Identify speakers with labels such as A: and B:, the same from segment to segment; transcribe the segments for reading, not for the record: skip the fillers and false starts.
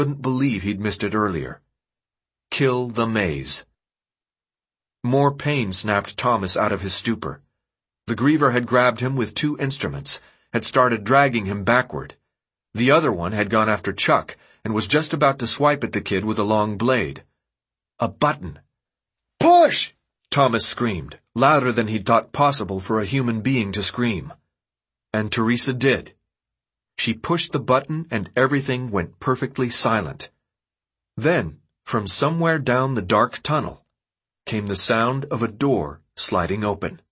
A: couldn't believe he'd missed it earlier. Kill the maze. More pain snapped Thomas out of his stupor. The griever had grabbed him with two instruments, had started dragging him backward. The other one had gone after Chuck and was just about to swipe at the kid with a long blade. A button. "Push!" Thomas screamed, louder than he'd thought possible for a human being to scream. And Teresa did. She pushed the button and everything went perfectly silent. Then, from somewhere down the dark tunnel, came the sound of a door sliding open.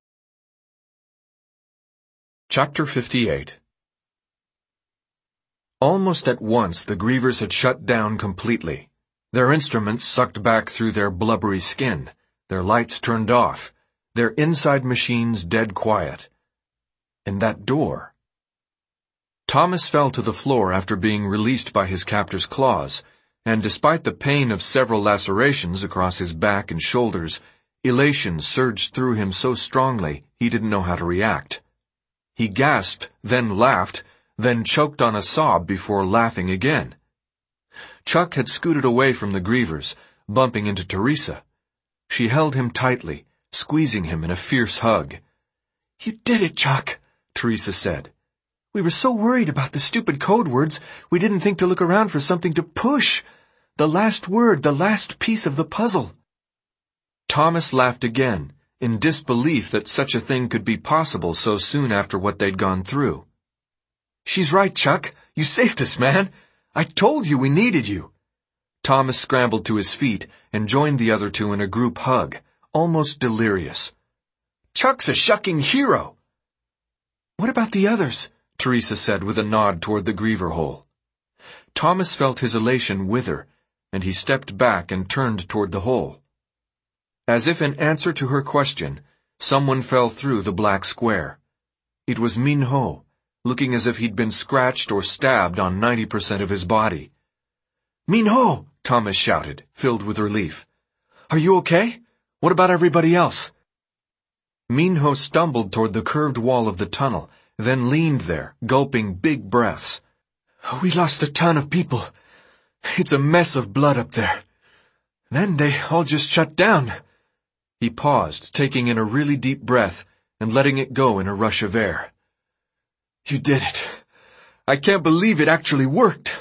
A: Chapter 58. Almost at once the grievers had shut down completely. Their instruments sucked back through their blubbery skin, their lights turned off, their inside machines dead quiet. And that door. Thomas fell to the floor after being released by his captor's claws, and despite the pain of several lacerations across his back and shoulders, elation surged through him so strongly he didn't know how to react. He gasped, then laughed, then choked on a sob before laughing again. Chuck had scooted away from the grievers, bumping into Teresa. She held him tightly, squeezing him in a fierce hug. "You did it, Chuck," Teresa said. "We were so worried about the stupid code words, we didn't think to look around for something to push. The last word, the last piece of the puzzle." Thomas laughed again, in disbelief that such a thing could be possible so soon after what they'd gone through. "She's right, Chuck. You saved us, man. I told you we needed you." Thomas scrambled to his feet and joined the other two in a group hug, almost delirious. "Chuck's a shucking hero." "What about the others?" Teresa said with a nod toward the griever hole. Thomas felt his elation wither, and he stepped back and turned toward the hole. As if in answer to her question, someone fell through the black square. It was Min Ho, looking as if he'd been scratched or stabbed on 90% of his body. "Min Ho!" Thomas shouted, filled with relief. "Are you okay? What about everybody else?" Min Ho stumbled toward the curved wall of the tunnel, then leaned there, gulping big breaths. "We lost a ton of people. It's a mess of blood up there. Then they all just shut down." He paused, taking in a really deep breath and letting it go in a rush of air. "You did it. I can't believe it actually worked."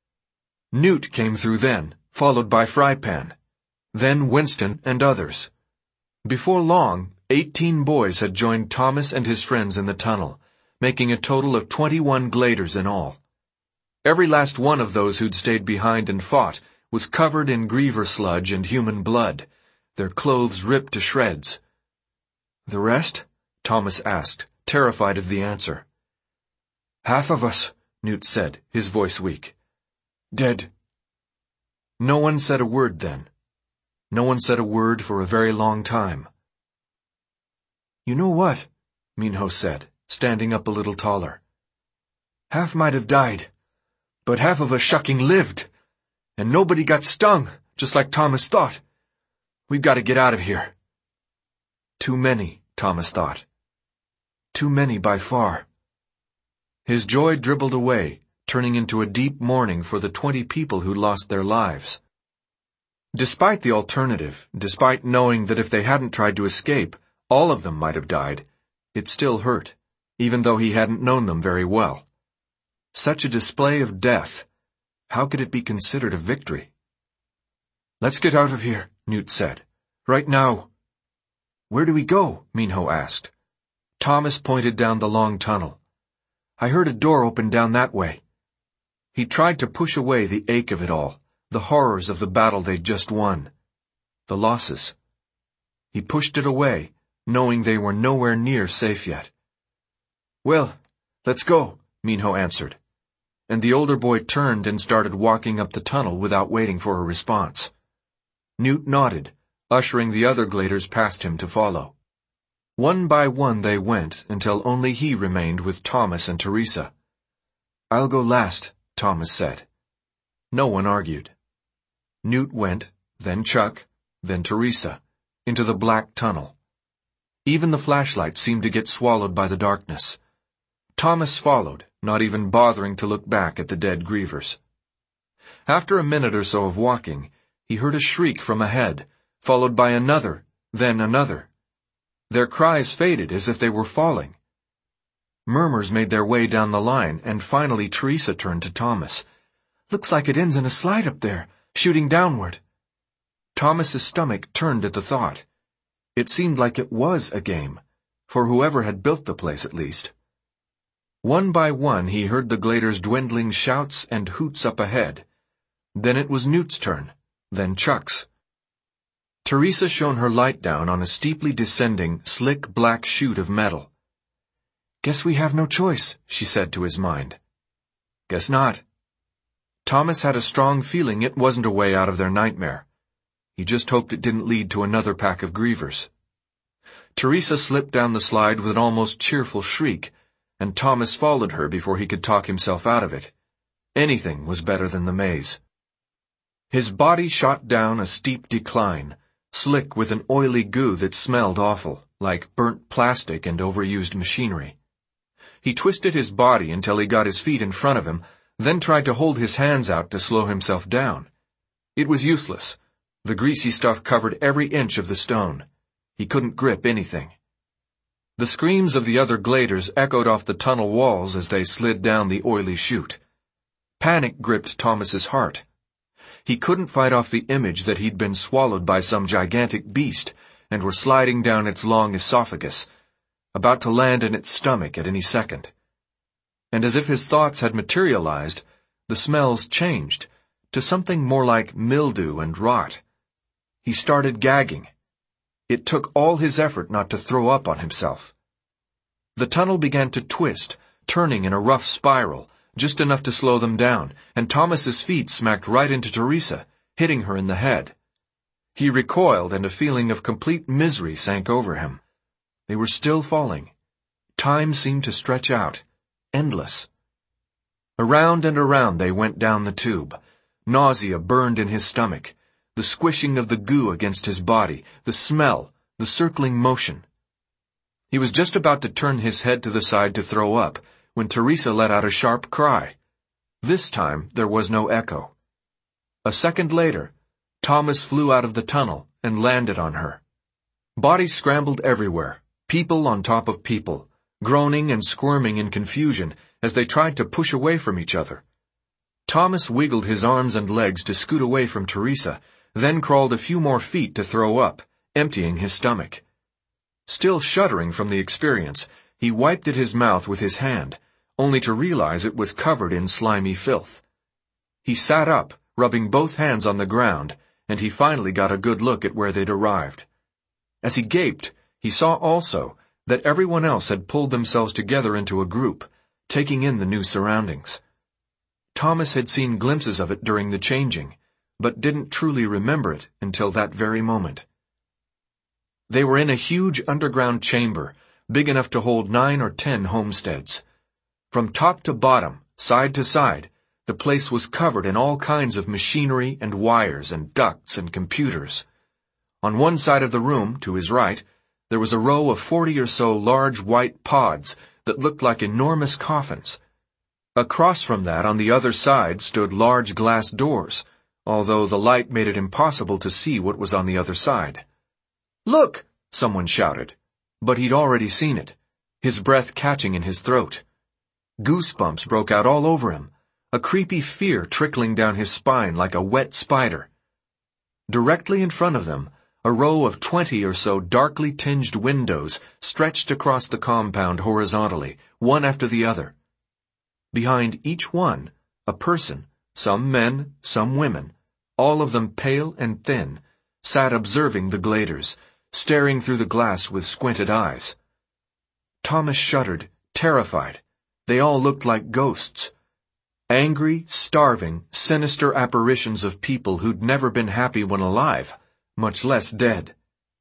A: Newt came through then, followed by Frypan. Then Winston and others. Before long, 18 boys had joined Thomas and his friends in the tunnel, making a total of 21 gladers in all. Every last one of those who'd stayed behind and fought was covered in griever sludge and human blood, their clothes ripped to shreds. "The rest?" Thomas asked, terrified of the answer. "Half of us," Newt said, his voice weak. "Dead." No one said a word then. No one said a word for a very long time. "You know what?" Min Ho said, standing up a little taller. "Half might have died, but half of us shucking lived. And nobody got stung, just like Thomas thought. We've got to get out of here." Too many, Thomas thought. Too many by far. His joy dribbled away, turning into a deep mourning for the 20 people who lost their lives. Despite the alternative, despite knowing that if they hadn't tried to escape, all of them might have died, it still hurt, even though he hadn't known them very well. Such a display of death, how could it be considered a victory? "Let's get out of here," Newt said. "Right now." "Where do we go?" Min Ho asked. Thomas pointed down the long tunnel. "I heard a door open down that way." He tried to push away the ache of it all, the horrors of the battle they'd just won. The losses. He pushed it away, knowing they were nowhere near safe yet. "Well, let's go," Min Ho answered. And the older boy turned and started walking up the tunnel without waiting for a response. Newt nodded, ushering the other gladers past him to follow. One by one they went until only he remained with Thomas and Teresa. "I'll go last," Thomas said. No one argued. Newt went, then Chuck, then Teresa, into the black tunnel. Even the flashlight seemed to get swallowed by the darkness. Thomas followed, not even bothering to look back at the dead grievers. After a minute or so of walking, he heard a shriek from ahead, followed by another, then another. Their cries faded as if they were falling. Murmurs made their way down the line, and finally Teresa turned to Thomas. "Looks like it ends in a slide up there, shooting downward." Thomas's stomach turned at the thought. It seemed like it was a game, for whoever had built the place at least. One by one he heard the gladers' dwindling shouts and hoots up ahead. Then it was Newt's turn, then Chuck's. Teresa shone her light down on a steeply descending, slick black chute of metal. "Guess we have no choice," she said to his mind. "Guess not." Thomas had a strong feeling it wasn't a way out of their nightmare. He just hoped it didn't lead to another pack of grievers. Teresa slipped down the slide with an almost cheerful shriek, and Thomas followed her before he could talk himself out of it. Anything was better than the maze. His body shot down a steep decline, slick with an oily goo that smelled awful, like burnt plastic and overused machinery. He twisted his body until he got his feet in front of him, then tried to hold his hands out to slow himself down. It was useless. The greasy stuff covered every inch of the stone. He couldn't grip anything. The screams of the other gladers echoed off the tunnel walls as they slid down the oily chute. Panic gripped Thomas's heart. He couldn't fight off the image that he'd been swallowed by some gigantic beast and were sliding down its long esophagus, about to land in its stomach at any second. And as if his thoughts had materialized, the smells changed to something more like mildew and rot. He started gagging. It took all his effort not to throw up on himself. The tunnel began to twist, turning in a rough spiral, just enough to slow them down, and Thomas's feet smacked right into Teresa, hitting her in the head. He recoiled, and a feeling of complete misery sank over him. They were still falling. Time seemed to stretch out, endless. Around and around they went down the tube. Nausea burned in his stomach, the squishing of the goo against his body, the smell, the circling motion. He was just about to turn his head to the side to throw up, when Teresa let out a sharp cry. This time there was no echo. A second later, Thomas flew out of the tunnel and landed on her. Bodies scrambled everywhere, people on top of people, groaning and squirming in confusion as they tried to push away from each other. Thomas wiggled his arms and legs to scoot away from Teresa, then crawled a few more feet to throw up, emptying his stomach. Still shuddering from the experience, he wiped at his mouth with his hand, only to realize it was covered in slimy filth. He sat up, rubbing both hands on the ground, and he finally got a good look at where they'd arrived. As he gaped, he saw also that everyone else had pulled themselves together into a group, taking in the new surroundings. Thomas had seen glimpses of it during the changing, but didn't truly remember it until that very moment. They were in a huge underground chamber, big enough to hold 9 or 10 homesteads. From top to bottom, side to side, the place was covered in all kinds of machinery and wires and ducts and computers. On one side of the room, to his right, there was a row of 40 or so large white pods that looked like enormous coffins. Across from that, on the other side, stood large glass doors, although the light made it impossible to see what was on the other side. "Look!" someone shouted, but he'd already seen it, his breath catching in his throat. Goosebumps broke out all over him, a creepy fear trickling down his spine like a wet spider. Directly in front of them, a row of 20 or so darkly tinged windows stretched across the compound horizontally, one after the other. Behind each one, a person, some men, some women, all of them pale and thin, sat observing the gladers, staring through the glass with squinted eyes. Thomas shuddered, terrified. They all looked like ghosts. Angry, starving, sinister apparitions of people who'd never been happy when alive, much less dead.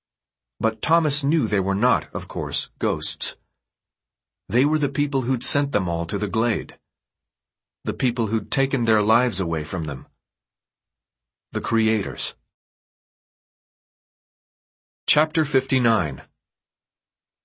A: But Thomas knew they were not, of course, ghosts. They were the people who'd sent them all to the glade. The people who'd taken their lives away from them. The creators. Chapter 59.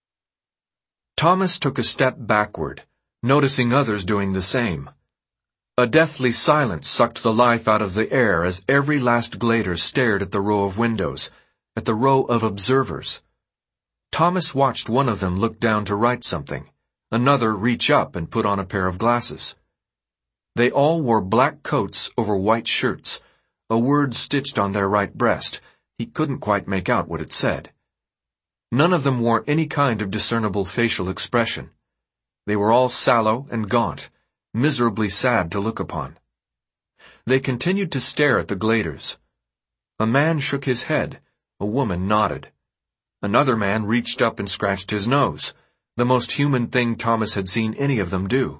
A: Thomas took a step backward, noticing others doing the same. A deathly silence sucked the life out of the air as every last glader stared at the row of windows, at the row of observers. Thomas watched one of them look down to write something, another reach up and put on a pair of glasses. They all wore black coats over white shirts, a word stitched on their right breast. He couldn't quite make out what it said. None of them wore any kind of discernible facial expression. They were all sallow and gaunt, miserably sad to look upon. They continued to stare at the gladers. A man shook his head, a woman nodded. Another man reached up and scratched his nose, the most human thing Thomas had seen any of them do.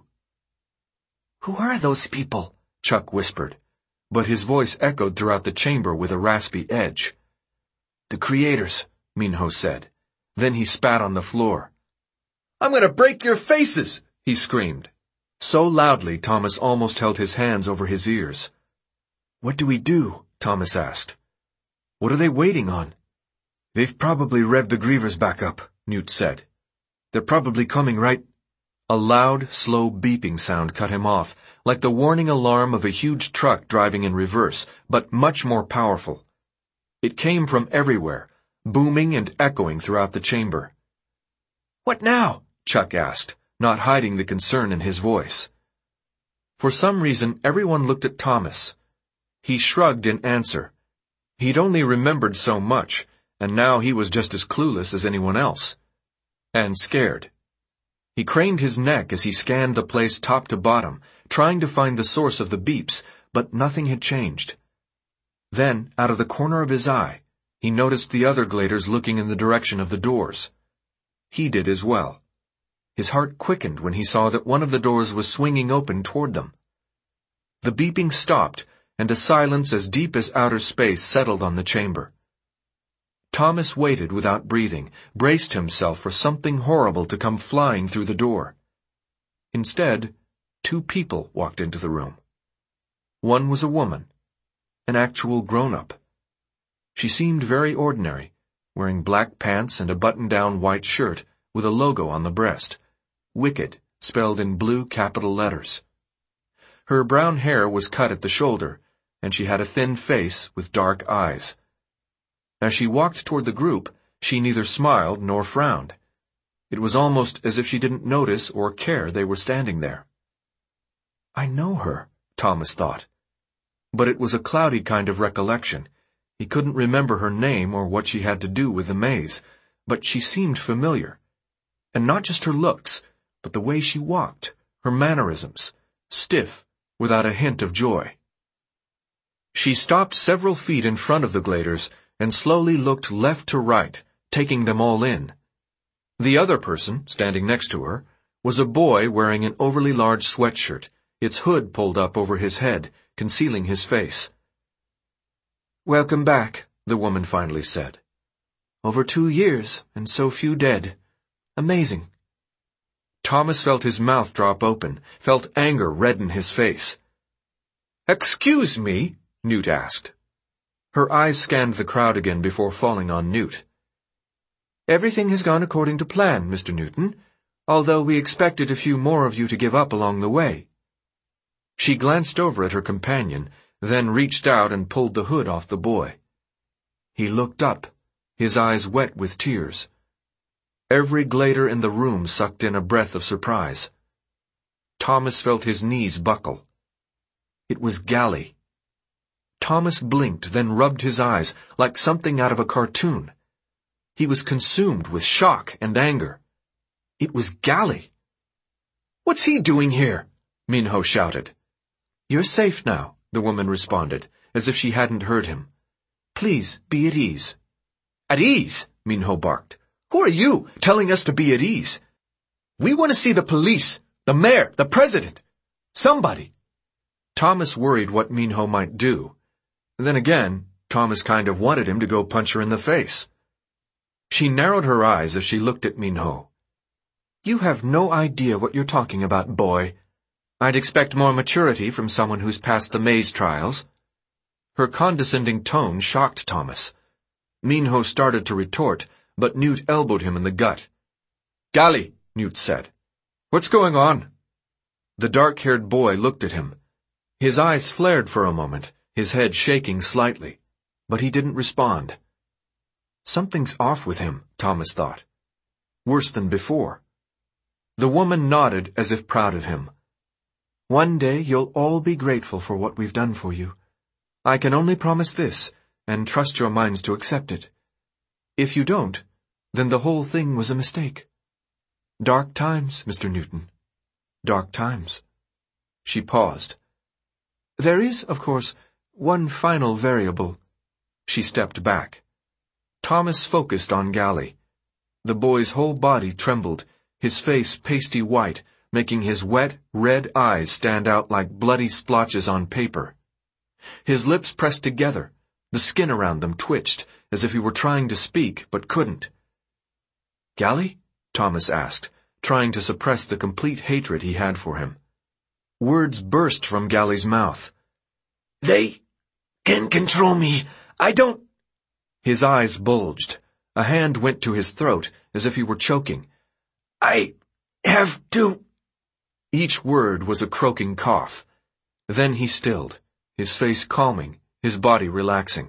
B: "Who are those people?"
A: Chuck whispered, but his voice echoed throughout the chamber with a raspy edge. "The creators," Minho said. Then he spat on the floor.
C: "I'm going to break your faces!"
A: he screamed, so loudly Thomas almost held his hands over his ears. "What do we do?" Thomas asked. "What are they waiting on?" "They've probably revved the grievers back up," Newt said. "They're probably coming right—" A loud, slow beeping sound cut him off, like the warning alarm of a huge truck driving in reverse, but much more powerful. It came from everywhere, booming and echoing throughout the chamber.
B: "What now?"
A: Chuck asked, not hiding the concern in his voice. For some reason, everyone looked at Thomas. He shrugged in answer. He'd only remembered so much, and now he was just as clueless as anyone else. And scared. He craned his neck as he scanned the place top to bottom, trying to find the source of the beeps, but nothing had changed. Then, out of the corner of his eye, he noticed the other gladers looking in the direction of the doors. He did as well. His heart quickened when he saw that one of the doors was swinging open toward them. The beeping stopped, and a silence as deep as outer space settled on the chamber. Thomas waited without breathing, braced himself for something horrible to come flying through the door. Instead, 2 people walked into the room. One was a woman, an actual grown-up. She seemed very ordinary, wearing black pants and a button-down white shirt with a logo on the breast, Wicked, spelled in blue capital letters. Her brown hair was cut at the shoulder, and she had a thin face with dark eyes. As she walked toward the group, she neither smiled nor frowned. It was almost as if she didn't notice or care they were standing there. "I know her," Thomas thought. But it was a cloudy kind of recollection. He couldn't remember her name or what she had to do with the maze, but she seemed familiar. And not just her looks, but the way she walked, her mannerisms, stiff, without a hint of joy. She stopped several feet in front of the gladers and slowly looked left to right, taking them all in. The other person, standing next to her, was a boy wearing an overly large sweatshirt, its hood pulled up over his head, concealing his face. "Welcome back," the woman finally said. "Over 2 years, and so few dead. Amazing." Thomas felt his mouth drop open, felt anger redden his face. "Excuse me?" Newt asked. Her eyes scanned the crowd again before falling on Newt. "Everything has gone according to plan, Mr. Newton, although we expected a few more of you to give up along the way." She glanced over at her companion, then reached out and pulled the hood off the boy. He looked up, his eyes wet with tears. Every glader in the room sucked in a breath of surprise. Thomas felt his knees buckle. It was Gally. Thomas blinked, then rubbed his eyes, like something out of a cartoon. He was consumed with shock and anger. It was Gally. "What's he doing here?" Minho shouted. "You're safe now," the woman responded, as if she hadn't heard him. "Please, be at ease." "At ease?" Minho barked. "Who are you, telling us to be at ease? We want to see the police, the mayor, the president. Somebody." Thomas worried what Minho might do. Then again, Thomas kind of wanted him to go punch her in the face. She narrowed her eyes as she looked at Minho. "You have no idea what you're talking about, boy. I'd expect more maturity from someone who's passed the maze trials." Her condescending tone shocked Thomas. Minho started to retort, but Newt elbowed him in the gut. "Gally," Newt said. "What's going on?" The dark-haired boy looked at him. His eyes flared for a moment, his head shaking slightly, but he didn't respond. Something's off with him, Thomas thought. Worse than before. The woman nodded as if proud of him. One day you'll all be grateful for what we've done for you. I can only promise this, and trust your minds to accept it. If you don't, then the whole thing was a mistake. Dark times, Mr. Newton. Dark times. She paused. There is, of course, one final variable. She stepped back. Thomas focused on Galli. The boy's whole body trembled, his face pasty white, making his wet, red eyes stand out like bloody splotches on paper. His lips pressed together. The skin around them twitched, as if he were trying to speak, but couldn't. Galli? Thomas asked, trying to suppress the complete hatred he had for him. Words burst from Galli's mouth.
B: They can control me. I don't...
A: His eyes bulged. A hand went to his throat, as if he were choking.
B: I have to...
A: Each word was a croaking cough. Then he stilled, his face calming, his body relaxing.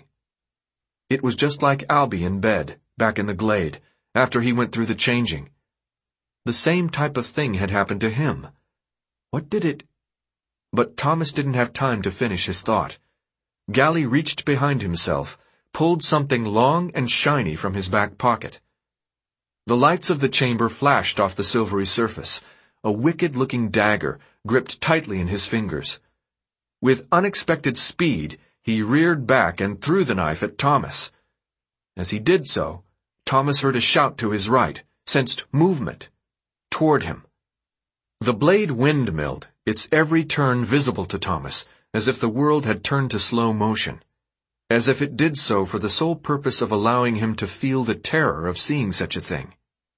A: It was just like Albie in bed, back in the glade, after he went through the changing. The same type of thing had happened to him. What did it... But Thomas didn't have time to finish his thought. Galli reached behind himself, pulled something long and shiny from his back pocket. The lights of the chamber flashed off the silvery surface, a wicked-looking dagger gripped tightly in his fingers. With unexpected speed, he reared back and threw the knife at Thomas. As he did so, Thomas heard a shout to his right, sensed movement. Toward him. The blade windmilled, its every turn visible to Thomas, as if the world had turned to slow motion. As if it did so for the sole purpose of allowing him to feel the terror of seeing such a thing.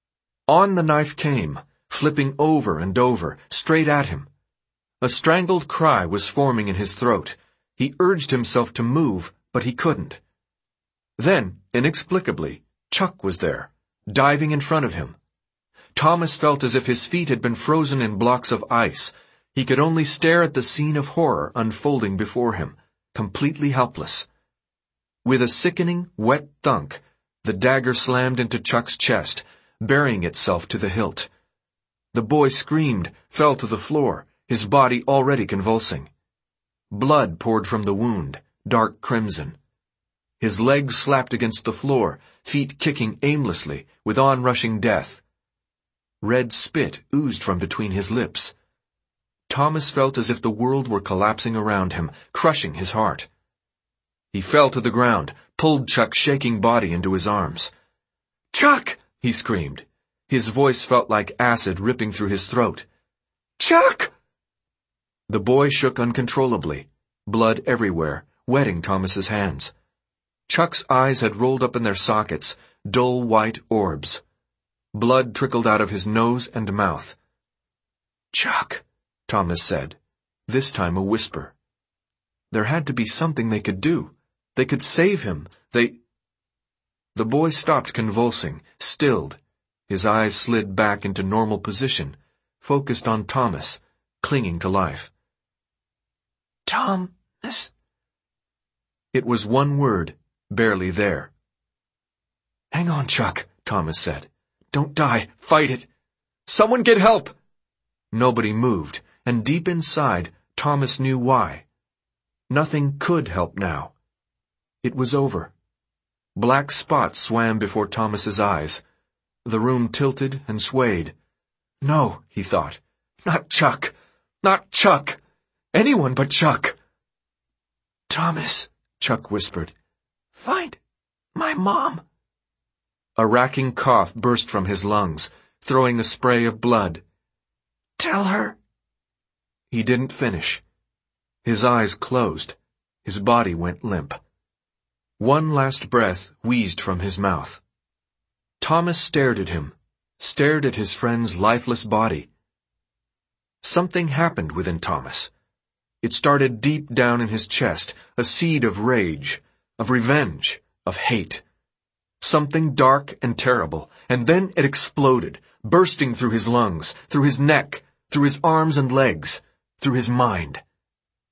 A: On the knife came, flipping over and over, straight at him. A strangled cry was forming in his throat. He urged himself to move, but he couldn't. Then, inexplicably, Chuck was there, diving in front of him. Thomas felt as if his feet had been frozen in blocks of ice. He could only stare at the scene of horror unfolding before him, completely helpless. With a sickening, wet thunk, the dagger slammed into Chuck's chest, burying itself to the hilt. The boy screamed, fell to the floor, his body already convulsing. Blood poured from the wound, dark crimson. His legs slapped against the floor, feet kicking aimlessly, with onrushing death. Red spit oozed from between his lips. Thomas felt as if the world were collapsing around him, crushing his heart. He fell to the ground, pulled Chuck's shaking body into his arms. "Chuck!" he screamed. His voice felt like acid ripping through his throat. "Chuck!" The boy shook uncontrollably, blood everywhere, wetting Thomas's hands. Chuck's eyes had rolled up in their sockets, dull white orbs. Blood trickled out of his nose and mouth. "Chuck," Thomas said, this time a whisper. There had to be something they could do. They could save him. The boy stopped convulsing, stilled. His eyes slid back into normal position, focused on Thomas, clinging to life.
B: Thomas.
A: It was one word, barely there. "Hang on, Chuck," Thomas said. "Don't die. Fight it. Someone get help!" Nobody moved, and deep inside, Thomas knew why. Nothing could help now. It was over. Black spots swam before Thomas's eyes. The room tilted and swayed. No, he thought. Not Chuck. Not Chuck. Anyone but Chuck.
B: "Thomas,"
A: Chuck whispered.
B: "Find my mom."
A: A racking cough burst from his lungs, throwing a spray of blood.
B: "Tell her."
A: He didn't finish. His eyes closed. His body went limp. One last breath wheezed from his mouth. Thomas stared at him, stared at his friend's lifeless body. Something happened within Thomas. It started deep down in his chest, a seed of rage, of revenge, of hate. Something dark and terrible, and then it exploded, bursting through his lungs, through his neck, through his arms and legs, through his mind.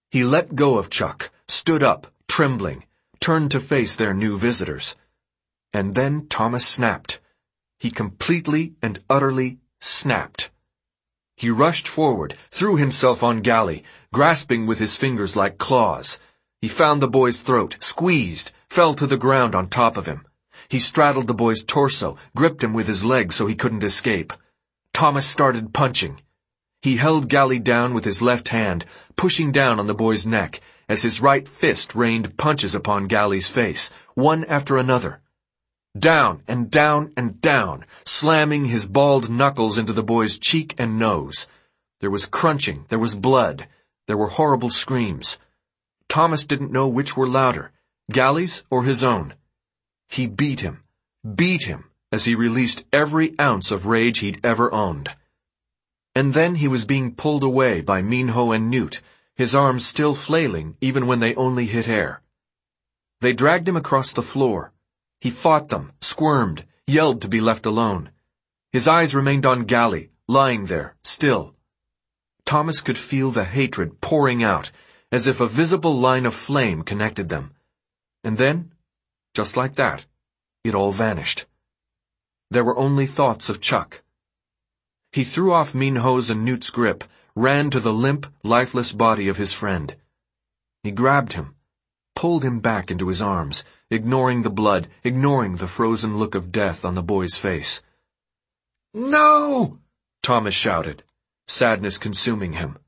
A: He let go of Chuck, stood up, trembling, turned to face their new visitors. And then Thomas snapped. He completely and utterly snapped. He rushed forward, threw himself on Gally, grasping with his fingers like claws. He found the boy's throat, squeezed, fell to the ground on top of him. He straddled the boy's torso, gripped him with his legs so he couldn't escape. Thomas started punching. He held Gally down with his left hand, pushing down on the boy's neck, as his right fist rained punches upon Gally's face, one after another. Down and down and down, slamming his bald knuckles into the boy's cheek and nose. There was crunching, there was blood, there were horrible screams. Thomas didn't know which were louder, Gally's or his own. He beat him, as he released every ounce of rage he'd ever owned. And then he was being pulled away by Minho and Newt, his arms still flailing even when they only hit air. They dragged him across the floor. He fought them, squirmed, yelled to be left alone. His eyes remained on Gally, lying there, still. Thomas could feel the hatred pouring out, as if a visible line of flame connected them. And then, just like that, it all vanished. There were only thoughts of Chuck. He threw off Minho's and Newt's grip, ran to the limp, lifeless body of his friend. He grabbed him, pulled him back into his arms, ignoring the blood, ignoring the frozen look of death on the boy's face.
C: No!
A: Thomas shouted, sadness consuming him.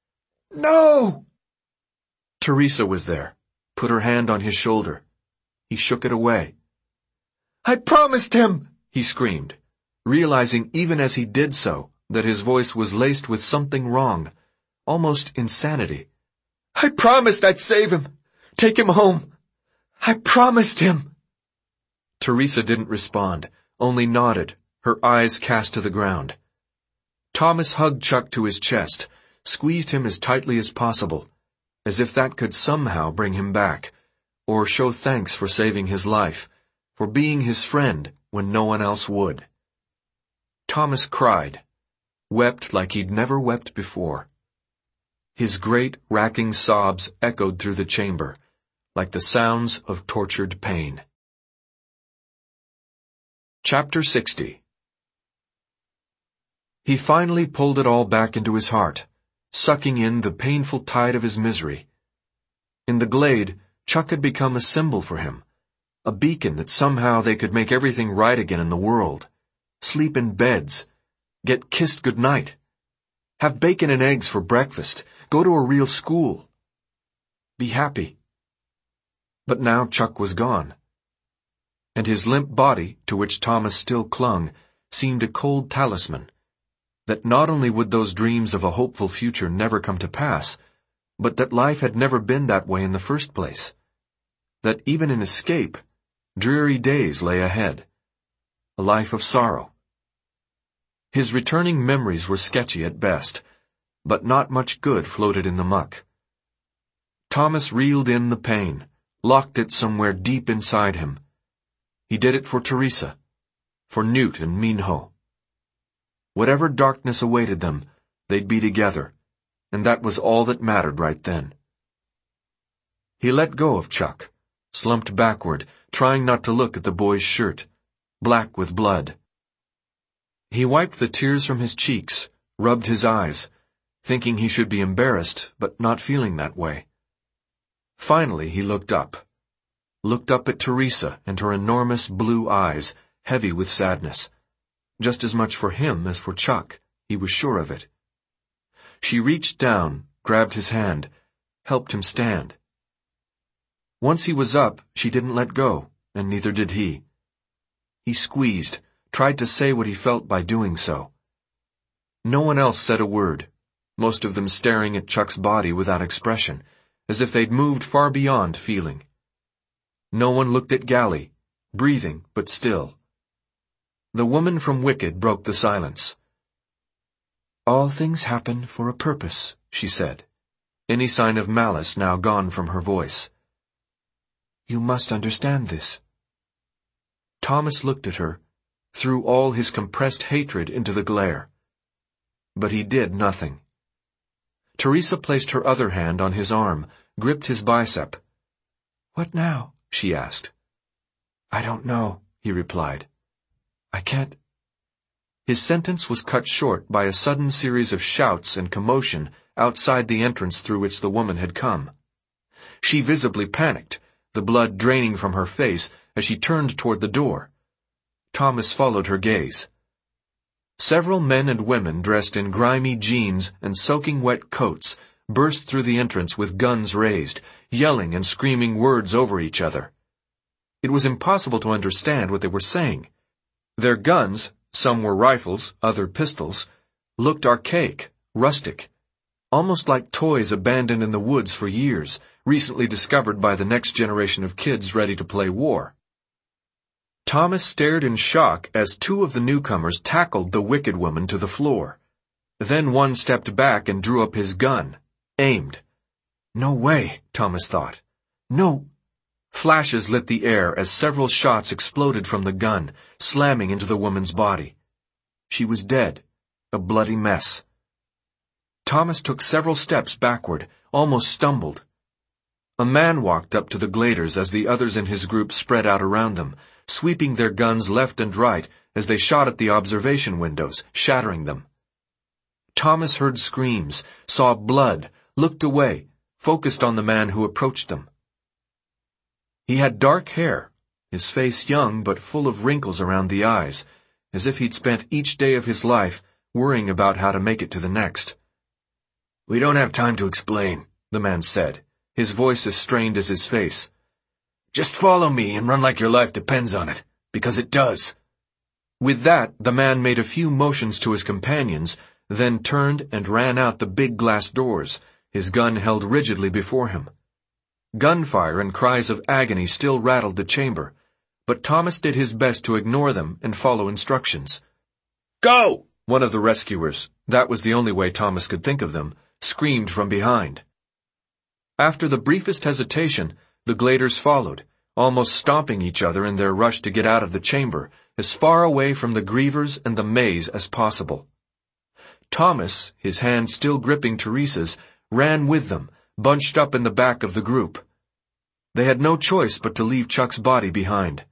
C: No!
A: Teresa was there, put her hand on his shoulder. He shook it away.
C: I promised him!
A: He screamed, realizing even as he did so that his voice was laced with something wrong, almost insanity.
C: I promised I'd save him, take him home. I promised him.
A: Teresa didn't respond, only nodded, her eyes cast to the ground. Thomas hugged Chuck to his chest, squeezed him as tightly as possible, as if that could somehow bring him back, or show thanks for saving his life, for being his friend when no one else would. Thomas cried, wept like he'd never wept before. His great, racking sobs echoed through the chamber, like the sounds of tortured pain. Chapter 60. He finally pulled it all back into his heart, sucking in the painful tide of his misery. In the glade, Chuck had become a symbol for him, a beacon that somehow they could make everything right again in the world, sleep in beds, get kissed goodnight, have bacon and eggs for breakfast, go to a real school, be happy. But now Chuck was gone, and his limp body, to which Thomas still clung, seemed a cold talisman, that not only would those dreams of a hopeful future never come to pass, but that life had never been that way in the first place, that even in escape, dreary days lay ahead, a life of sorrow. His returning memories were sketchy at best, but not much good floated in the muck. Thomas reeled in the pain, locked it somewhere deep inside him. He did it for Teresa, for Newt and Minho. Whatever darkness awaited them, they'd be together, and that was all that mattered right then. He let go of Chuck, slumped backward, trying not to look at the boy's shirt, black with blood. He wiped the tears from his cheeks, rubbed his eyes, thinking he should be embarrassed, but not feeling that way. Finally he looked up at Teresa and her enormous blue eyes, heavy with sadness. Just as much for him as for Chuck, he was sure of it. She reached down, grabbed his hand, helped him stand. Once he was up, she didn't let go, and neither did he. He squeezed, tried to say what he felt by doing so. No one else said a word, most of them staring at Chuck's body without expression, as if they'd moved far beyond feeling. No one looked at Gally, breathing but still. The woman from Wicked broke the silence. "All things happen for a purpose," she said, any sign of malice now gone from her voice. "You must understand this." Thomas looked at her, threw all his compressed hatred into the glare. But he did nothing. Teresa placed her other hand on his arm, gripped his bicep.
C: "What now?"
A: she asked.
C: "I don't know," he replied. "I can't—"
A: His sentence was cut short by a sudden series of shouts and commotion outside the entrance through which the woman had come. She visibly panicked, the blood draining from her face as she turned toward the door. Thomas followed her gaze. Several men and women dressed in grimy jeans and soaking wet coats burst through the entrance with guns raised, yelling and screaming words over each other. It was impossible to understand what they were saying. Their guns, some were rifles, other pistols, looked archaic, rustic, almost like toys abandoned in the woods for years, recently discovered by the next generation of kids ready to play war. Thomas stared in shock as two of the newcomers tackled the wicked woman to the floor. Then one stepped back and drew up his gun, aimed. No way, Thomas thought. No. Flashes lit the air as several shots exploded from the gun, slamming into the woman's body. She was dead, a bloody mess. Thomas took several steps backward, almost stumbled. A man walked up to the Gladers as the others in his group spread out around them, sweeping their guns left and right as they shot at the observation windows, shattering them. Thomas heard screams, saw blood, looked away, focused on the man who approached them. He had dark hair, his face young but full of wrinkles around the eyes, as if he'd spent each day of his life worrying about how to make it to the next.
B: "We don't have time to explain,"
A: the man said, his voice as strained as his face.
B: "Just follow me and run like your life depends on it, because it does."
A: With that, the man made a few motions to his companions, then turned and ran out the big glass doors, his gun held rigidly before him. Gunfire and cries of agony still rattled the chamber, but Thomas did his best to ignore them and follow instructions.
B: "Go!"
A: One of the rescuers, that was the only way Thomas could think of them, screamed from behind. After the briefest hesitation, the Gladers followed, almost stomping each other in their rush to get out of the chamber, as far away from the grievers and the maze as possible. Thomas, his hand still gripping Teresa's, ran with them, bunched up in the back of the group. They had no choice but to leave Chuck's body behind.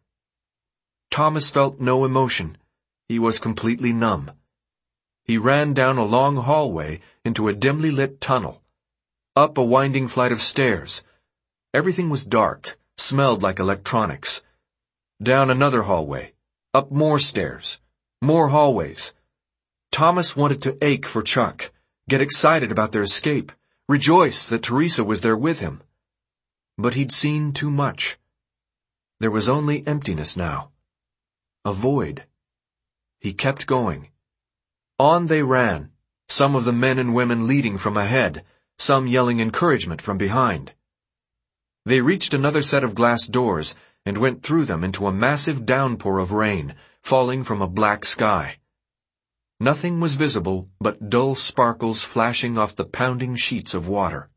A: Thomas felt no emotion. He was completely numb. He ran down a long hallway into a dimly lit tunnel, up a winding flight of stairs. Everything was dark, smelled like electronics. Down another hallway, up more stairs, more hallways. Thomas wanted to ache for Chuck, get excited about their escape, rejoice that Teresa was there with him. But he'd seen too much. There was only emptiness now. A void. He kept going. On they ran, some of the men and women leading from ahead, some yelling encouragement from behind. They reached another set of glass doors and went through them into a massive downpour of rain, falling from a black sky. Nothing was visible but dull sparkles flashing off the pounding sheets of water.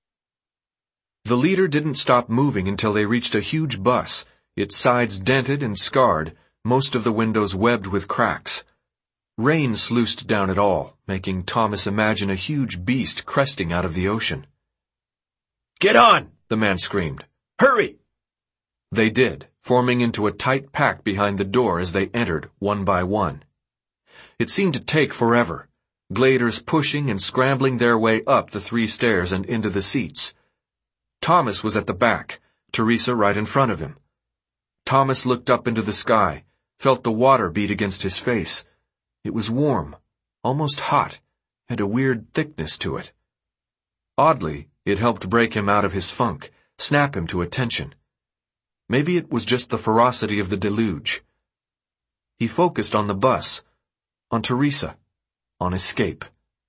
A: The leader didn't stop moving until they reached a huge bus, its sides dented and scarred, most of the windows webbed with cracks. Rain sluiced down it all, making Thomas imagine a huge beast cresting out of the ocean.
B: "Get on!"
A: the man screamed.
B: "Hurry!"
A: They did, forming into a tight pack behind the door as they entered, one by one. It seemed to take forever, Gladers pushing and scrambling their way up the 3 stairs and into the seats. Thomas was at the back, Teresa right in front of him. Thomas looked up into the sky, felt the water beat against his face. It was warm, almost hot, had a weird thickness to it. Oddly, it helped break him out of his funk, snap him to attention. Maybe it was just the ferocity of the deluge. He focused on the bus, on Teresa, on escape.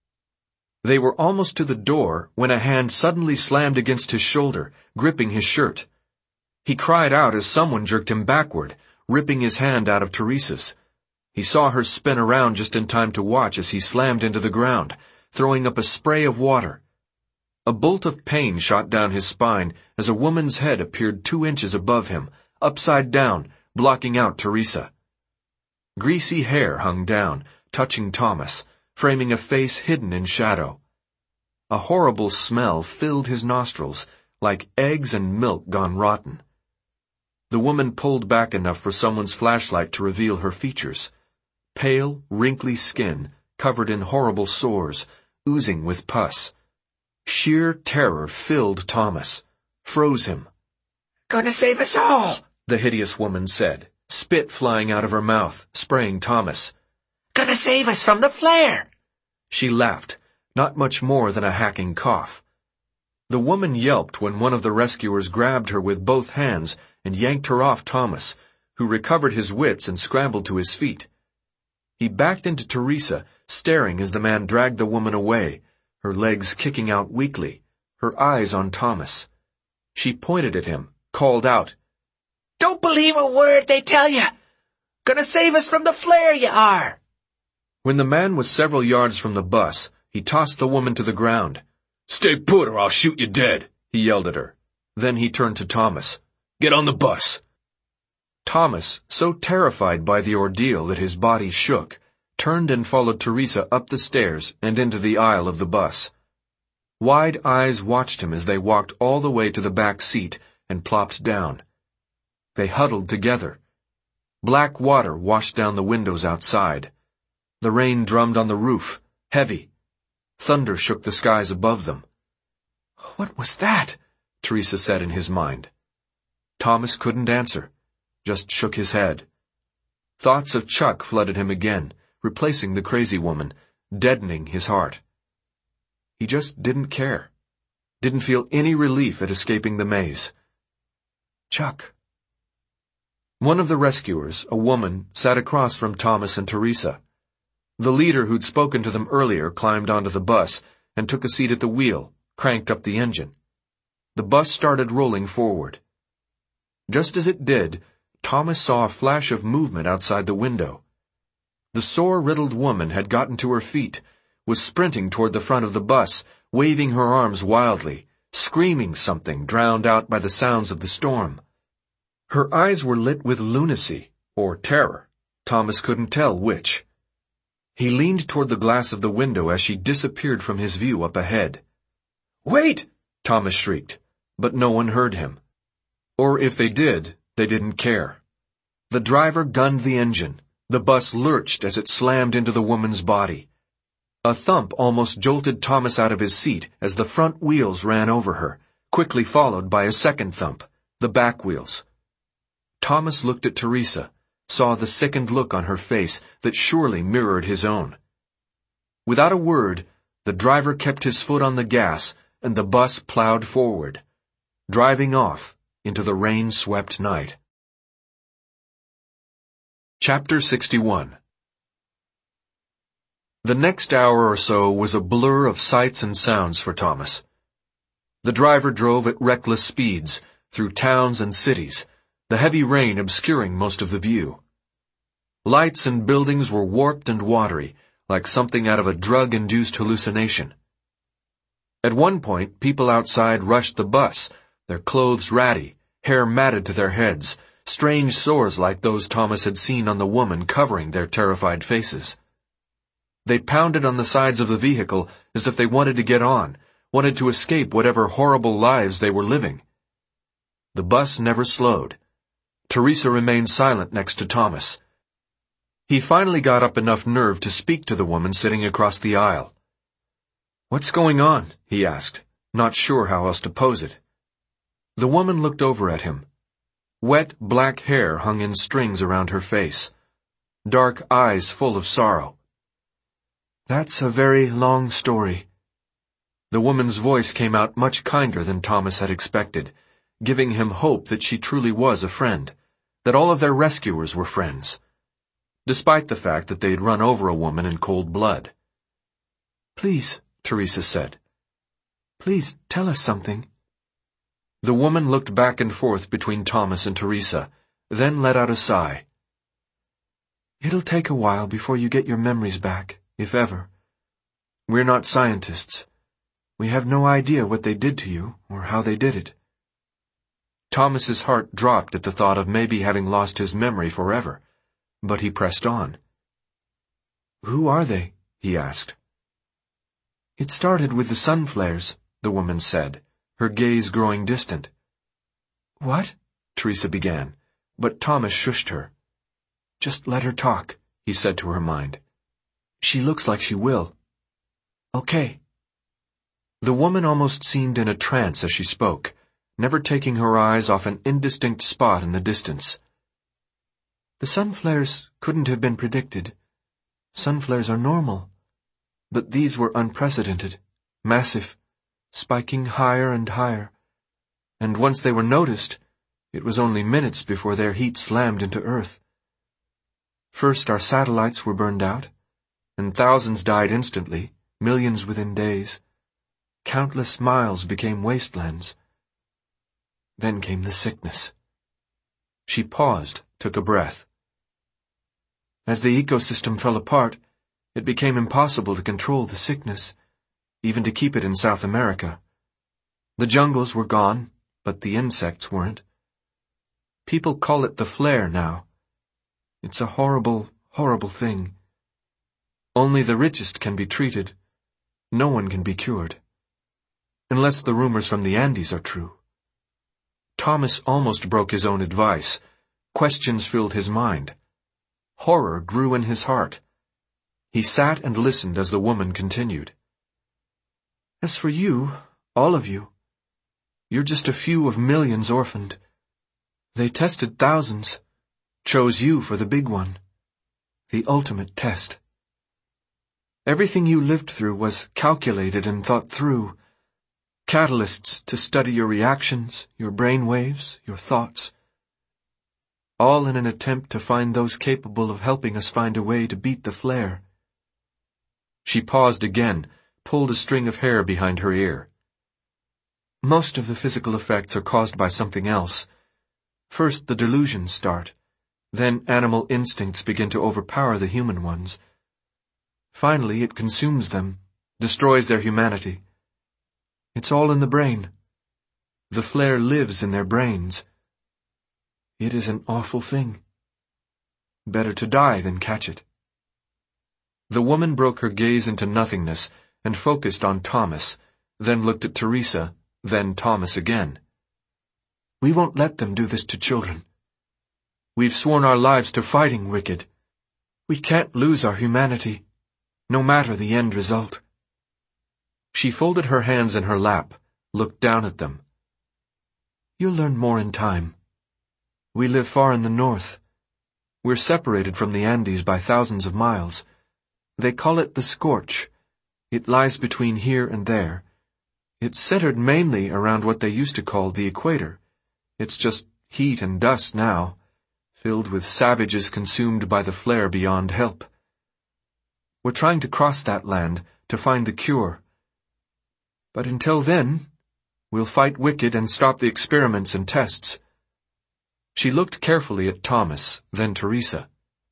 A: They were almost to the door when a hand suddenly slammed against his shoulder, gripping his shirt. He cried out as someone jerked him backward, ripping his hand out of Teresa's. He saw her spin around just in time to watch as he slammed into the ground, throwing up a spray of water. A bolt of pain shot down his spine as a woman's head appeared 2 inches above him, upside down, blocking out Teresa. Greasy hair hung down, touching Thomas, framing a face hidden in shadow. A horrible smell filled his nostrils, like eggs and milk gone rotten. The woman pulled back enough for someone's flashlight to reveal her features. Pale, wrinkly skin, covered in horrible sores, oozing with pus. Sheer terror filled Thomas, froze him.
B: "Gonna save us all,"
A: the hideous woman said, spit flying out of her mouth, spraying Thomas.
B: "Gonna save us from the flare."
A: She laughed, not much more than a hacking cough. The woman yelped when one of the rescuers grabbed her with both hands and yanked her off Thomas, who recovered his wits and scrambled to his feet. He backed into Teresa, staring as the man dragged the woman away, her legs kicking out weakly, her eyes on Thomas. She pointed at him, called out,
B: "Don't believe a word they tell you. Gonna save us from the flare, you are."
A: When the man was several yards from the bus, he tossed the woman to the ground.
B: "Stay put or I'll shoot you dead,"
A: he yelled at her. Then he turned to Thomas.
B: "Get on the bus."
A: Thomas, so terrified by the ordeal that his body shook, turned and followed Teresa up the stairs and into the aisle of the bus. Wide eyes watched him as they walked all the way to the back seat and plopped down. They huddled together. Black water washed down the windows outside. The rain drummed on the roof, heavy. Thunder shook the skies above them. "What was that?" Teresa said in his mind. Thomas couldn't answer, just shook his head. Thoughts of Chuck flooded him again, replacing the crazy woman, deadening his heart. He just didn't care. Didn't feel any relief at escaping the maze. Chuck. One of the rescuers, a woman, sat across from Thomas and Teresa. The leader who'd spoken to them earlier climbed onto the bus and took a seat at the wheel, cranked up the engine. The bus started rolling forward. Just as it did, Thomas saw a flash of movement outside the window. The sore-riddled woman had gotten to her feet, was sprinting toward the front of the bus, waving her arms wildly, screaming something drowned out by the sounds of the storm. Her eyes were lit with lunacy, or terror. Thomas couldn't tell which. He leaned toward the glass of the window as she disappeared from his view up ahead. "Wait!" Thomas shrieked, but no one heard him. Or if they did, they didn't care. The driver gunned the engine. The bus lurched as it slammed into the woman's body. A thump almost jolted Thomas out of his seat as the front wheels ran over her, quickly followed by a second thump, the back wheels. Thomas looked at Teresa, saw the sickened look on her face that surely mirrored his own. Without a word, the driver kept his foot on the gas and the bus plowed forward, driving off into the rain-swept night. Chapter 61. The next hour or so was a blur of sights and sounds for Thomas. The driver drove at reckless speeds through towns and cities, the heavy rain obscuring most of the view. Lights and buildings were warped and watery, like something out of a drug-induced hallucination. At one point, people outside rushed the bus, their clothes ratty, hair matted to their heads, strange sores like those Thomas had seen on the woman covering their terrified faces. They pounded on the sides of the vehicle as if they wanted to get on, wanted to escape whatever horrible lives they were living. The bus never slowed. Teresa remained silent next to Thomas. He finally got up enough nerve to speak to the woman sitting across the aisle. "What's going on?" he asked, not sure how else to pose it. The woman looked over at him. Wet, black hair hung in strings around her face. Dark eyes full of sorrow. "That's a very long story." The woman's voice came out much kinder than Thomas had expected, giving him hope that she truly was a friend, that all of their rescuers were friends, despite the fact that they'd run over a woman in cold blood. "Please," Teresa said. "Please tell us something." The woman looked back and forth between Thomas and Teresa, then let out a sigh. "It'll take a while before you get your memories back, if ever. We're not scientists. We have no idea what they did to you, or how they did it." Thomas's heart dropped at the thought of maybe having lost his memory forever, but he pressed on. "Who are they?" he asked. It started with the sun flares, the woman said, her gaze growing distant.
C: What?
A: Teresa began, but Thomas shushed her.
C: Just let her talk,
A: he said to her mind.
C: She looks like she will. Okay.
A: The woman almost seemed in a trance as she spoke, never taking her eyes off an indistinct spot in the distance.
C: The sun flares couldn't have been predicted. Sun flares are normal. But these were unprecedented, massive, spiking higher and higher. And once they were noticed, it was only minutes before their heat slammed into Earth. First our satellites were burned out, and thousands died instantly, millions within days. Countless miles became wastelands. Then came the sickness.
A: She paused, took a breath.
C: As the ecosystem fell apart, it became impossible to control the sickness, even to keep it in South America. The jungles were gone, but the insects weren't. People call it the flare now. It's a horrible, horrible thing. Only the richest can be treated. No one can be cured. Unless the rumors from the Andes are true.
A: Thomas almost broke his own advice. Questions filled his mind. Horror grew in his heart. He sat and listened as the woman continued.
C: As for you, all of you, you're just a few of millions orphaned. They tested thousands, chose you for the big one, the ultimate test. Everything you lived through was calculated and thought through, catalysts to study your reactions, your brain waves, your thoughts, all in an attempt to find those capable of helping us find a way to beat the flare.
A: She paused again, pulled a string of hair behind her ear.
C: Most of the physical effects are caused by something else. First the delusions start, then animal instincts begin to overpower the human ones. Finally it consumes them, destroys their humanity. It's all in the brain. The flare lives in their brains. It is an awful thing. Better to die than catch it.
A: The woman broke her gaze into nothingness and focused on Thomas, then looked at Teresa, then Thomas again.
C: We won't let them do this to children. We've sworn our lives to fighting wicked. We can't lose our humanity, no matter the end result.
A: She folded her hands in her lap, looked down at them.
C: You'll learn more in time. We live far in the north. We're separated from the Andes by thousands of miles. They call it the Scorch. It lies between here and there. It's centered mainly around what they used to call the equator. It's just heat and dust now, filled with savages consumed by the flare beyond help. We're trying to cross that land to find the cure. But until then, we'll fight wicked and stop the experiments and tests.
A: She looked carefully at Thomas, then Teresa.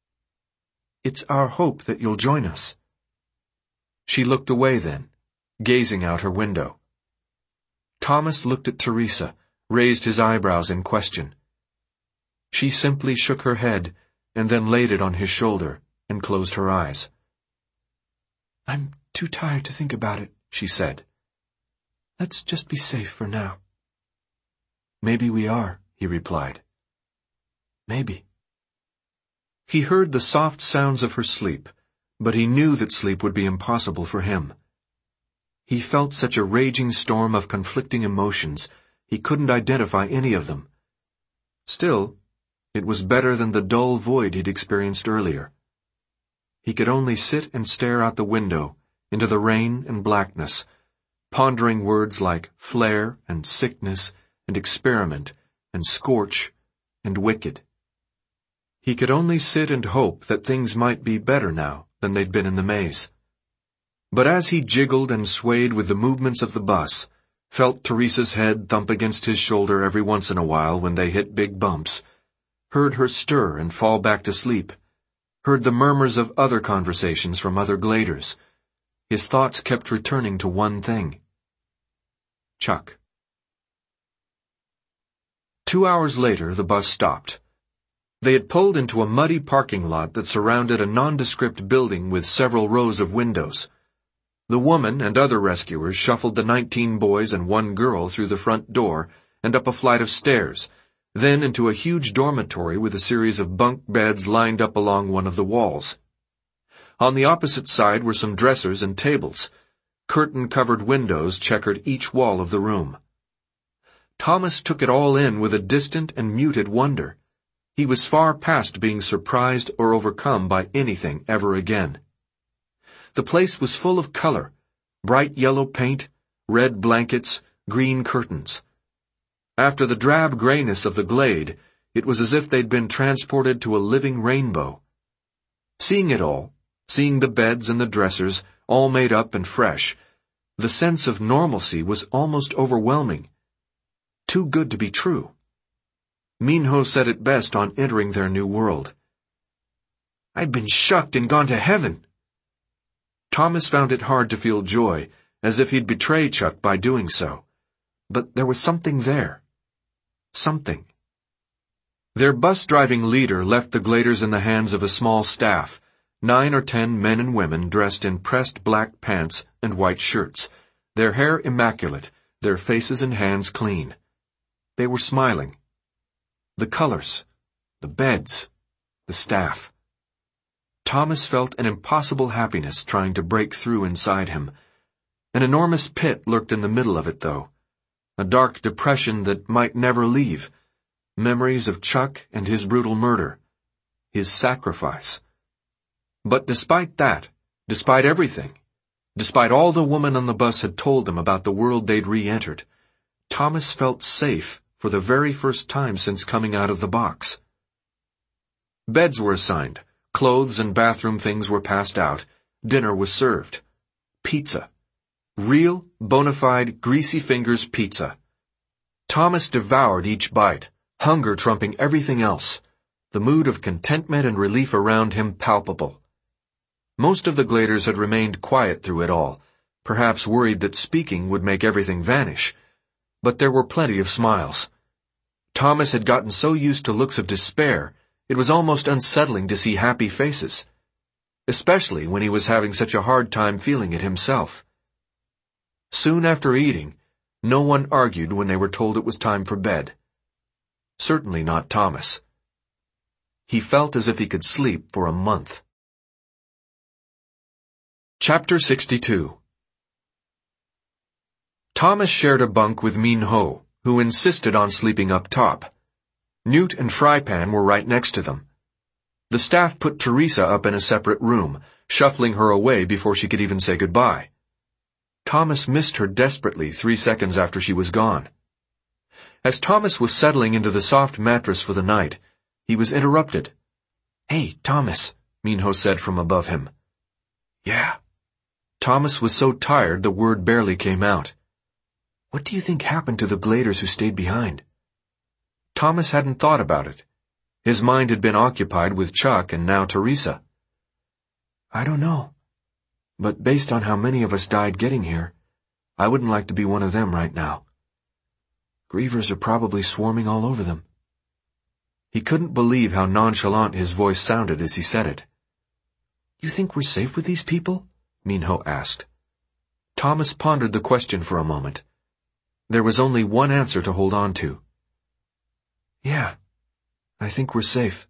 C: It's our hope that you'll join us.
A: She looked away then, gazing out her window. Thomas looked at Teresa, raised his eyebrows in question. She simply shook her head and then laid it on his shoulder and closed her eyes.
C: I'm too tired to think about it, she said. Let's just be safe for now.
A: Maybe we are, he replied.
C: Maybe.
A: He heard the soft sounds of her sleep, but he knew that sleep would be impossible for him. He felt such a raging storm of conflicting emotions, he couldn't identify any of them. Still, it was better than the dull void he'd experienced earlier. He could only sit and stare out the window, into the rain and blackness, pondering words like flare and sickness and experiment and scorch and wicked. He could only sit and hope that things might be better now than they'd been in the maze. But as he jiggled and swayed with the movements of the bus, felt Teresa's head thump against his shoulder every once in a while when they hit big bumps, heard her stir and fall back to sleep, heard the murmurs of other conversations from other gladers, his thoughts kept returning to one thing. Chuck. 2 hours later, the bus stopped. They had pulled into a muddy parking lot that surrounded a nondescript building with several rows of windows. The woman and other rescuers shuffled the 19 boys and 1 girl through the front door and up a flight of stairs, then into a huge dormitory with a series of bunk beds lined up along one of the walls. On the opposite side were some dressers and tables. Curtain-covered windows checkered each wall of the room. Thomas took it all in with a distant and muted wonder. He was far past being surprised or overcome by anything ever again. The place was full of color, bright yellow paint, red blankets, green curtains. After the drab grayness of the glade, it was as if they'd been transported to a living rainbow. Seeing it all, seeing the beds and the dressers, all made up and fresh, the sense of normalcy was almost overwhelming. Too good to be true. Minho said it best on entering their new world. "I'd been shucked and gone to heaven." Thomas found it hard to feel joy, as if he'd betrayed Chuck by doing so. But there was something there. Something. Their bus-driving leader left the gladers in the hands of a small staff, 9 or 10 men and women dressed in pressed black pants and white shirts, their hair immaculate, their faces and hands clean. They were smiling. The colors, the beds, the staff. Thomas felt an impossible happiness trying to break through inside him. An enormous pit lurked in the middle of it, though. A dark depression that might never leave. Memories of Chuck and his brutal murder. His sacrifice. But despite that, despite everything, despite all the woman on the bus had told him about the world they'd re-entered, Thomas felt safe for the very first time since coming out of the box. Beds were assigned. Clothes and bathroom things were passed out. Dinner was served. Pizza. Real, bona fide, greasy fingers pizza. Thomas devoured each bite, hunger trumping everything else, the mood of contentment and relief around him palpable. Most of the gladers had remained quiet through it all, perhaps worried that speaking would make everything vanish, but there were plenty of smiles. Thomas had gotten so used to looks of despair, it was almost unsettling to see happy faces, especially when he was having such a hard time feeling it himself. Soon after eating, no one argued when they were told it was time for bed. Certainly not Thomas. He felt as if he could sleep for a month. Chapter 62. Thomas shared a bunk with Minho, who insisted on sleeping up top. Newt and Frypan were right next to them. The staff put Teresa up in a separate room, shuffling her away before she could even say goodbye. Thomas missed her desperately 3 seconds after she was gone. As Thomas was settling into the soft mattress for the night, he was interrupted. "Hey, Thomas," Minho said from above him. "Yeah." Thomas was so tired the word barely came out. "What do you think happened to the gladers who stayed behind?" Thomas hadn't thought about it. His mind had been occupied with Chuck and now Teresa. "I don't know. But based on how many of us died getting here, I wouldn't like to be one of them right now. Grievers are probably swarming all over them." He couldn't believe how nonchalant his voice sounded as he said it. "You think we're safe with these people?" Minho asked. Thomas pondered the question for a moment. There was only one answer to hold on to. "Yeah, I think we're safe."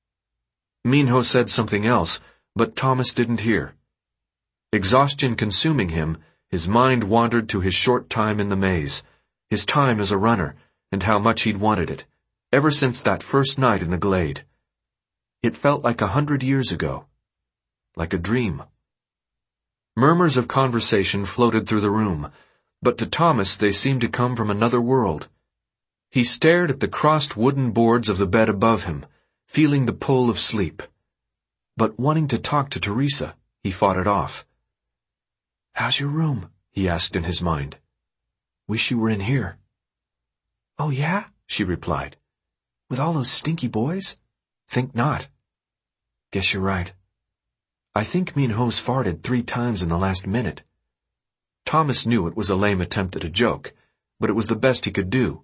A: Minho said something else, but Thomas didn't hear. Exhaustion consuming him, his mind wandered to his short time in the maze, his time as a runner, and how much he'd wanted it, ever since that first night in the glade. It felt like 100 years ago, like a dream. Murmurs of conversation floated through the room, but to Thomas they seemed to come from another world. He stared at the crossed wooden boards of the bed above him, feeling the pull of sleep. But wanting to talk to Teresa, he fought it off. "How's your room?" he asked in his mind. "Wish you were in here." "Oh, yeah?" she replied. "With all those stinky boys?" "Think not." "Guess you're right. I think Minho's farted 3 times in the last minute." Thomas knew it was a lame attempt at a joke, but it was the best he could do.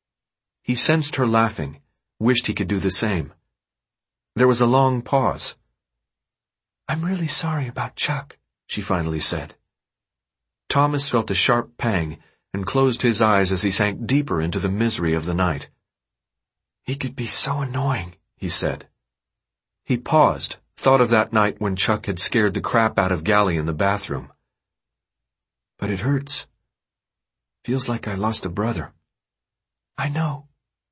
A: He sensed her laughing, wished he could do the same. There was a long pause. "I'm really sorry about Chuck," she finally said. Thomas felt a sharp pang and closed his eyes as he sank deeper into the misery of the night.
C: He could be so annoying, he said.
A: He paused, thought of that night when Chuck had scared the crap out of Gally in the bathroom.
C: But it hurts. Feels like I lost a brother. I know.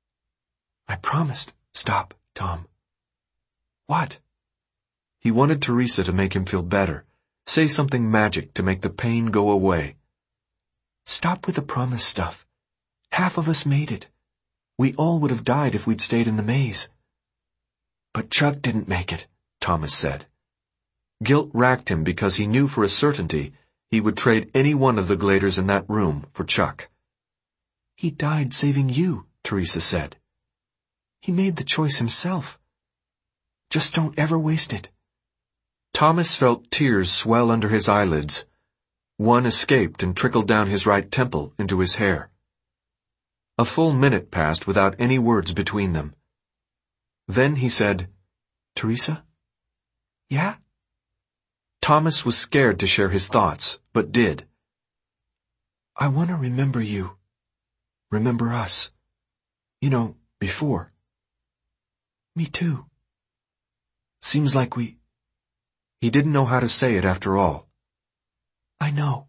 C: I promised. Stop, Tom. What?
A: He wanted Teresa to make him feel better, say something magic to make the pain go away.
C: Stop with the promise stuff. Half of us made it. We all would have died if we'd stayed in the maze. But Chuck didn't make it,
A: Thomas said. Guilt racked him because he knew for a certainty he would trade any one of the Gladers in that room for Chuck.
C: He died saving you, Teresa said. He made the choice himself. Just don't ever waste it.
A: Thomas felt tears swell under his eyelids. One escaped and trickled down his right temple into his hair. A full minute passed without any words between them. Then he said,
C: Teresa? Yeah?
A: Thomas was scared to share his thoughts, but did.
C: I want to remember you. Remember us. You know, before. Me too. Seems like we...
A: He didn't know how to say it after all.
C: I know.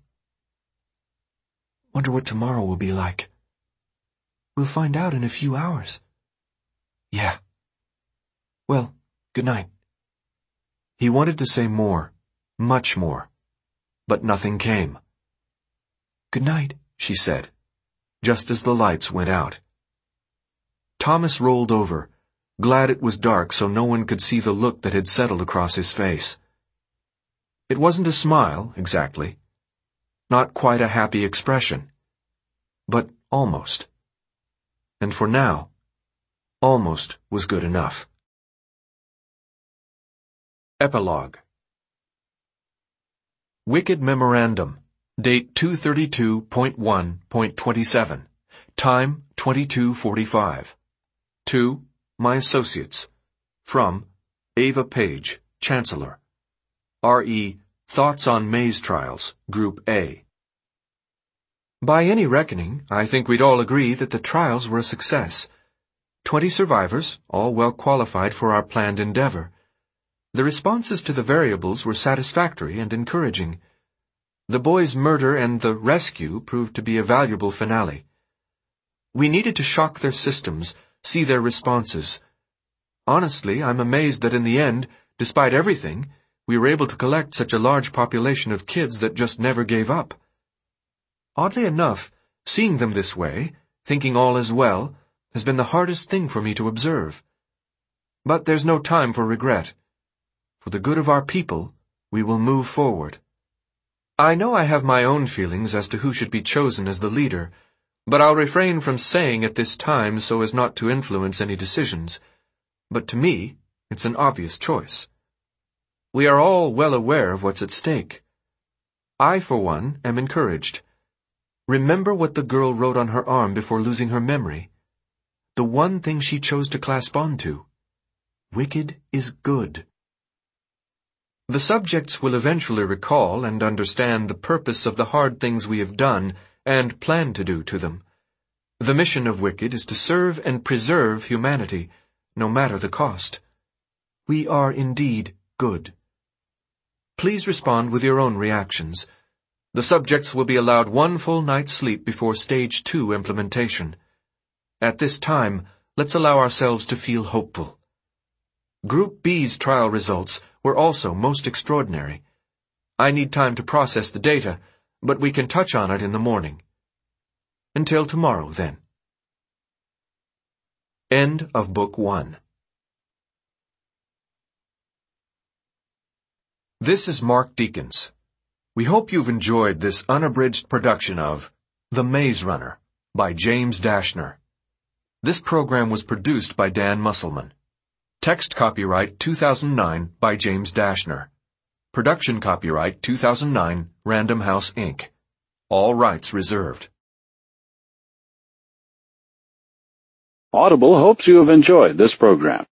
C: Wonder what tomorrow will be like. We'll find out in a few hours. Yeah. Well, good night.
A: He wanted to say more, much more, but nothing came.
C: Good night,
A: she said, just as the lights went out. Thomas rolled over, glad it was dark so no one could see the look that had settled across his face. It wasn't a smile, exactly. Not quite a happy expression. But almost. And for now, almost was good enough. Epilogue. Wicked Memorandum. Date 232.1.27. Time 22:45. To my associates. From Ava Page, Chancellor. R.E. Thoughts on Maze Trials, Group A. By any reckoning, I think we'd all agree that the trials were a success. 20 survivors, all well qualified for our planned endeavor. The responses to the variables were satisfactory and encouraging. The boys' murder and the rescue proved to be a valuable finale. We needed to shock their systems, see their responses. Honestly, I'm amazed that in the end, despite everything, we were able to collect such a large population of kids that just never gave up. Oddly enough, seeing them this way, thinking all is well, has been the hardest thing for me to observe. But there's no time for regret. For the good of our people, we will move forward. I know I have my own feelings as to who should be chosen as the leader, but I'll refrain from saying at this time so as not to influence any decisions. But to me, it's an obvious choice. We are all well aware of what's at stake. I, for one, am encouraged. Remember what the girl wrote on her arm before losing her memory? The one thing she chose to clasp onto. Wicked is good. The subjects will eventually recall and understand the purpose of the hard things we have done and plan to do to them. The mission of Wicked is to serve and preserve humanity, no matter the cost. We are indeed good. Please respond with your own reactions. The subjects will be allowed one full night's sleep before Stage 2 implementation. At this time, let's allow ourselves to feel hopeful. Group B's trial results were also most extraordinary. I need time to process the data, but we can touch on it in the morning. Until tomorrow, then. End of Book 1. This is Mark Deakins. We hope you've enjoyed this unabridged production of The Maze Runner by James Dashner. This program was produced by Dan Musselman. Text copyright 2009 by James Dashner. Production copyright 2009 Random House, Inc. All rights reserved.
D: Audible hopes you have enjoyed this program.